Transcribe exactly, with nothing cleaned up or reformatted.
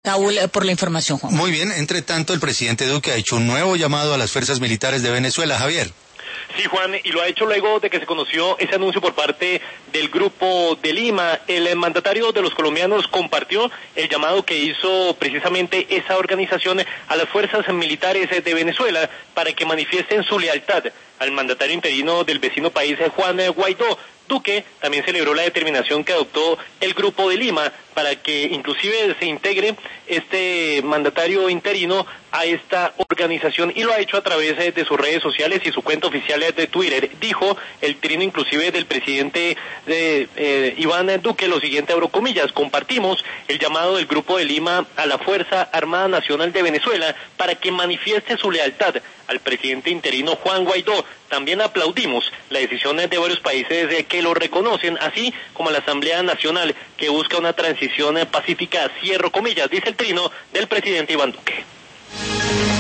Saúl, por la información, Juan. Muy bien, entre tanto, el presidente Duque ha hecho un nuevo llamado a las fuerzas militares de Venezuela. Javier. Sí, Juan, y lo ha hecho luego de que se conoció ese anuncio por parte del Grupo de Lima. El mandatario de los colombianos compartió el llamado que hizo precisamente esa organización a las fuerzas militares de Venezuela para que manifiesten su lealtad al mandatario interino del vecino país, Juan Guaidó. Duque también celebró la determinación que adoptó el Grupo de Lima para que inclusive se integre este mandatario interino a esta organización, y lo ha hecho a través de sus redes sociales y su cuenta oficial de Twitter. Dijo el trino inclusive del presidente de, eh, Iván Duque lo siguiente, abro comillas: compartimos el llamado del Grupo de Lima a la Fuerza Armada Nacional de Venezuela para que manifieste su lealtad al presidente interino Juan Guaidó. También aplaudimos la decisión de varios países que lo reconocen, así como la Asamblea Nacional, que busca una transición pacífica, cierro comillas, dice el trino del presidente Iván Duque.